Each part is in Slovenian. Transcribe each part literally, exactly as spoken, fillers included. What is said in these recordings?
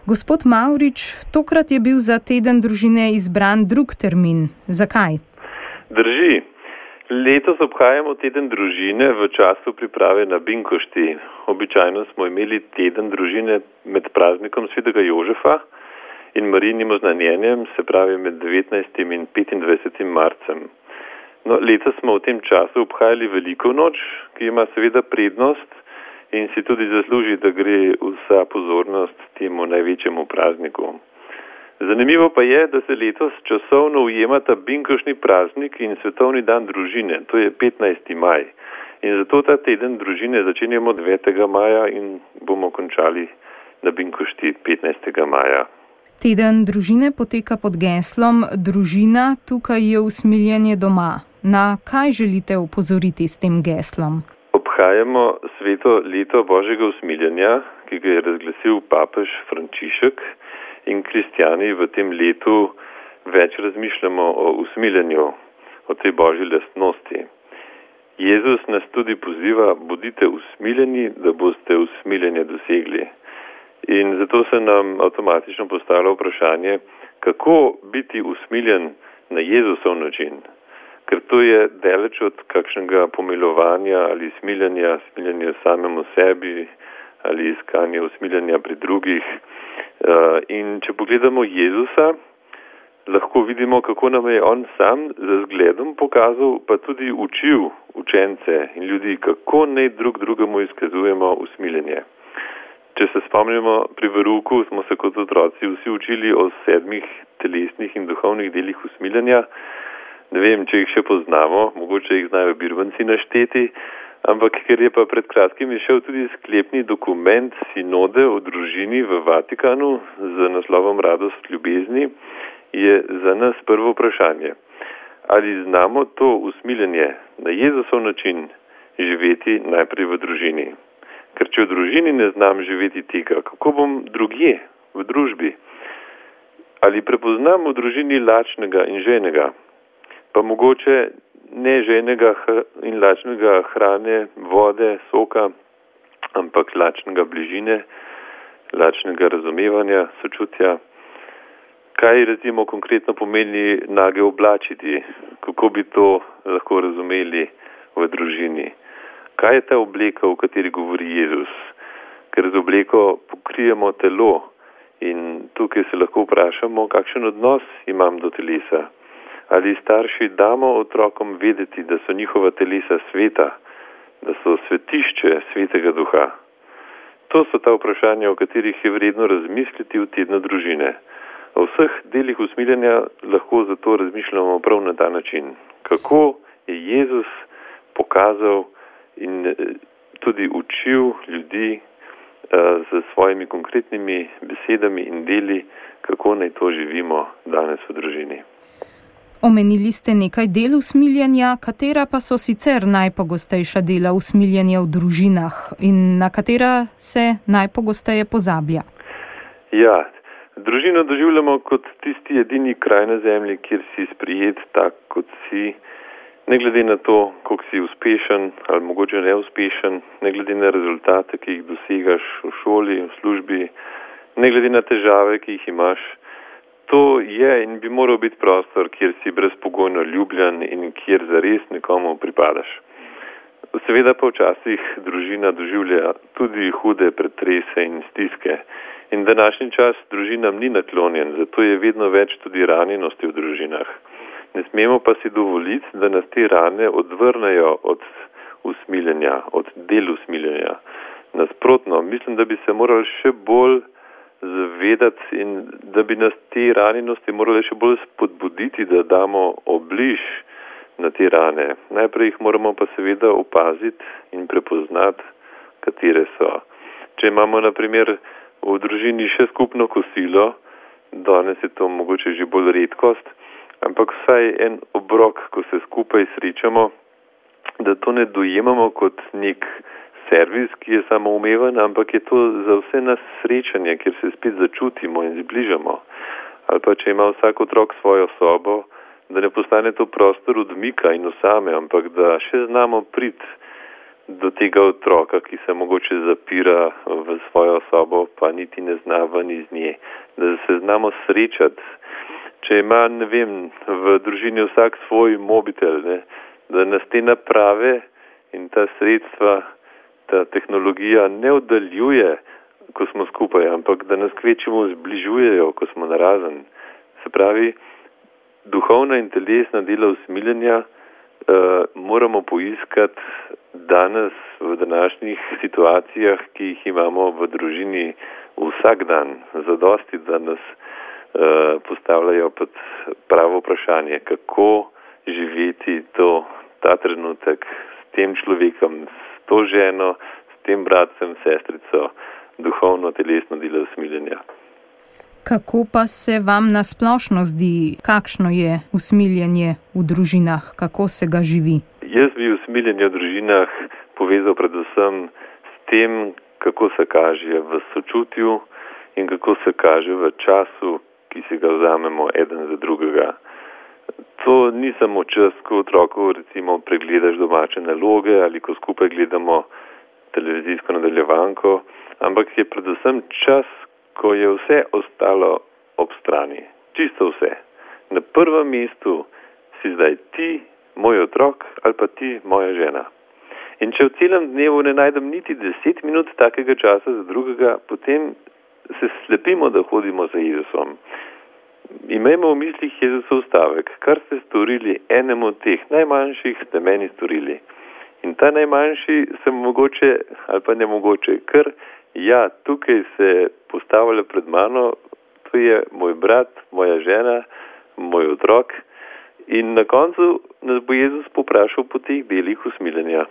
Gospod Mavrič, tokrat je bil za teden družine izbran drug termin. Zakaj? Drži. Letos obhajamo teden družine v času priprave na Binkošti. Običajno smo imeli teden družine med praznikom svetega Jožefa in Marijinim oznanjenjem, se pravi med devetnajstim in petindvajsetim marcem. No, letos smo v tem času obhajali veliko noč, ki ima seveda prednost in si tudi zasluži, da gre vsa pozornost temu največjemu prazniku. Zanimivo pa je, da se letos časovno ujemata binkoštni praznik in svetovni dan družine, to je petnajsti maj. In zato ta teden družine začenjamo devetega maja in bomo končali na Binkošti petnajstega maja. Teden družine poteka pod geslom Družina, tukaj je usmiljenje doma. Na kaj želite opozoriti s tem geslom? Obhajamo sveto leto Božjega usmiljenja, ki ga je razglasil papež Frančišek, in kristjani v tem letu več razmišljamo o usmiljenju, o tej božji lastnosti. Jezus nas tudi poziva, bodite usmiljeni, da boste usmiljenje dosegli. In zato se nam avtomatično postavlja vprašanje, kako biti usmiljen na Jezusov način. Ker to je daleč od kakšnega pomilovanja ali smiljanja, smiljanja samemu sebi ali iskanja usmiljanja pri drugih. In če pogledamo Jezusa, lahko vidimo, kako nam je on sam z zgledom pokazal, pa tudi učil učence in ljudi, kako naj drug drugemu izkazujemo usmiljenje. Če se spomnimo, pri verouku smo se kot otroci vsi učili o sedmih telesnih in duhovnih delih usmiljenja. Ne vem, če jih še poznamo, mogoče jih znajo birmanci našteti, ampak ker je pa pred kratkim izšel tudi sklepni dokument sinode o družini v Vatikanu z naslovom Radost ljubezni, je za nas prvo vprašanje. Ali znamo to usmiljenje na Jezusov način živeti najprej v družini? Ker če v družini ne znam živeti tega, kako bom drugje v družbi? Ali prepoznam v družini lačnega in ženega? Pa mogoče ne ženega in lačnega hrane, vode, soka, ampak lačnega bližine, lačnega razumevanja, sočutja. Kaj recimo konkretno pomeni nage oblačiti? Kako bi to lahko razumeli v družini? Kaj je ta obleka, o kateri govori Jezus? Ker z obleko pokrijemo telo in tukaj se lahko vprašamo, kakšen odnos imam do telesa. Ali starši damo otrokom vedeti, da so njihova telesa sveta, da so svetišče svetega duha? To so ta vprašanja, o katerih je vredno razmisliti v tednu družine. O vseh delih usmiljenja lahko zato razmišljamo prav na ta način. Kako je Jezus pokazal in tudi učil ljudi z svojimi konkretnimi besedami in deli, kako naj to živimo danes v družini. Omenili ste nekaj del usmiljenja, katera pa so sicer najpogostejša dela usmiljenja v družinah in na katera se najpogosteje pozablja? Ja, družino doživljamo kot tisti edini kraj na zemlji, kjer si sprijet tak, kot si, ne glede na to, koliko si uspešen ali mogoče neuspešen, ne glede na rezultate, ki jih dosegaš v šoli, v službi, ne glede na težave, ki jih imaš. To je in bi moral biti prostor, kjer si brezpogojno ljubljen in kjer zares nekomu pripadaš. Seveda pa včasih družina doživlja tudi hude pretrese in stiske. In današnji čas družinam ni naklonjen, zato je vedno več tudi ranjenosti v družinah. Ne smemo pa si dovoliti, da nas te rane odvrnejo od usmiljenja, od del usmiljenja. Nasprotno, mislim, da bi se morali še bolj zavedati in da bi nas te ranjenosti morali še bolj spodbuditi, da damo obliž na te rane. Najprej jih moramo pa seveda opaziti in prepoznati, katere so. Če imamo na primer v družini še skupno kosilo, danes je to mogoče že bolj redkost, ampak vsaj en obrok, ko se skupaj srečamo, da to ne dojemamo kot nek servis, ki je samoumeven, ampak je to za vse nas srečanje, kjer se spet začutimo in zbližamo. Ali pa če ima vsak otrok svojo sobo, da ne postane to prostor odmika in osame, ampak da še znamo priti do tega otroka, ki se mogoče zapira v svojo sobo, pa niti ne zna ven iz nje, da se znamo srečati. Če ima, ne vem, v družini vsak svoj mobitel, ne, da nas te naprave in ta sredstva, ta tehnologija ne oddaljuje, ko smo skupaj, ampak da nas kvečemo zbližujejo, ko smo narazen. Se pravi, duhovna in telesna dela usmiljenja Uh, moramo poiskati danes v današnjih situacijah, ki jih imamo v družini vsak dan, zadosti, da nas uh, postavljajo pod pravo vprašanje, kako živeti to, ta trenutek s tem človekom, s to ženo, s tem bratcem, sestrico, duhovno, telesno delo usmiljenja. Kako pa se vam nasplošno zdi, kakšno je usmiljenje v družinah, kako se ga živi? Jaz bi usmiljenje v družinah povezal predvsem s tem, kako se kaže v sočutju in kako se kaže v času, ki si ga vzamemo eden za drugega. To ni samo čas, ko otroku recimo pregledaš domače naloge ali ko skupaj gledamo televizijsko nadaljevanko, ampak je predvsem čas, ko je vse ostalo ob strani. Čisto vse. Na prvem mestu si zdaj ti, moj otrok, ali pa ti, moja žena. In če v celem dnevu ne najdem niti deset minut takega časa za drugega, potem se slepimo, da hodimo za Jezusom. Imejmo v mislih Jezusov stavek, kar ste storili enemu od teh najmanjših, ste meni storili. In ta najmanjši se mogoče, ali pa nemogoče, kar ja, tukaj se postavlja pred mano, to je moj brat, moja žena, moj otrok in na koncu nas bo Jezus poprašal po teh delih usmiljenja.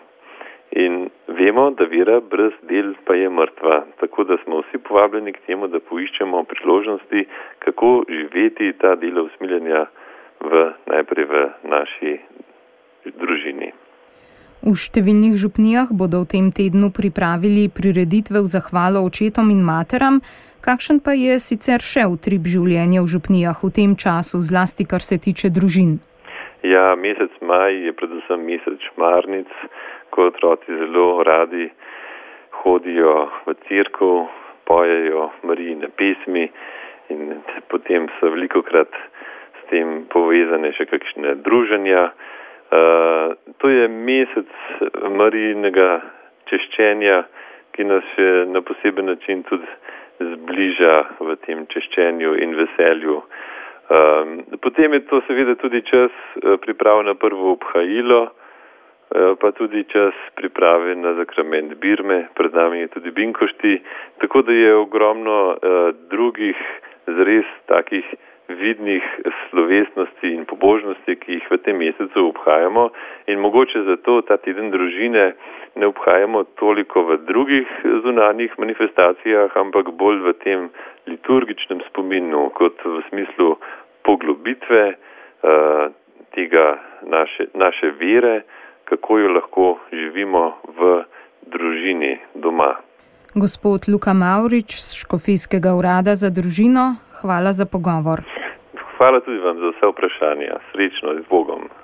In vemo, da vera brez del pa je mrtva, tako da smo vsi povabljeni k temu, da poiščemo priložnosti, kako živeti ta dela usmiljenja v, najprej v naši družini. V številnih župnijah bodo v tem tednu pripravili prireditve v zahvalo očetom in materam. Kakšen pa je sicer še utrip življenja v župnijah v tem času, zlasti kar se tiče družin? Ja, mesec maj je predvsem mesec šmarnic, ko otroci zelo radi hodijo v cerkev, pojejo Marijine pesmi in potem so velikokrat s tem povezane še kakšne druženja. Uh, to je mesec Marijinega češčenja, ki nas še na poseben način tudi zbliža v tem češčenju in veselju. Um, potem je to seveda tudi čas uh, priprav na prvo obhajilo, uh, pa tudi čas priprave na zakrament birme, pred nami je tudi binkošti, tako da je ogromno uh, drugih zres takih vidnih slovesnosti in pobožnosti, ki jih v tem mesecu obhajamo in mogoče zato ta teden družine ne obhajamo toliko v drugih zunanjih manifestacijah, ampak bolj v tem liturgičnem spominu, kot v smislu poglobitve uh, tega naše, naše vere, kako jo lahko živimo v družini doma. Gospod Luka Mavrič z Škofijskega urada za družino, hvala za pogovor. Hvala tudi vam za vse vprašanja. Srečno z Bogom.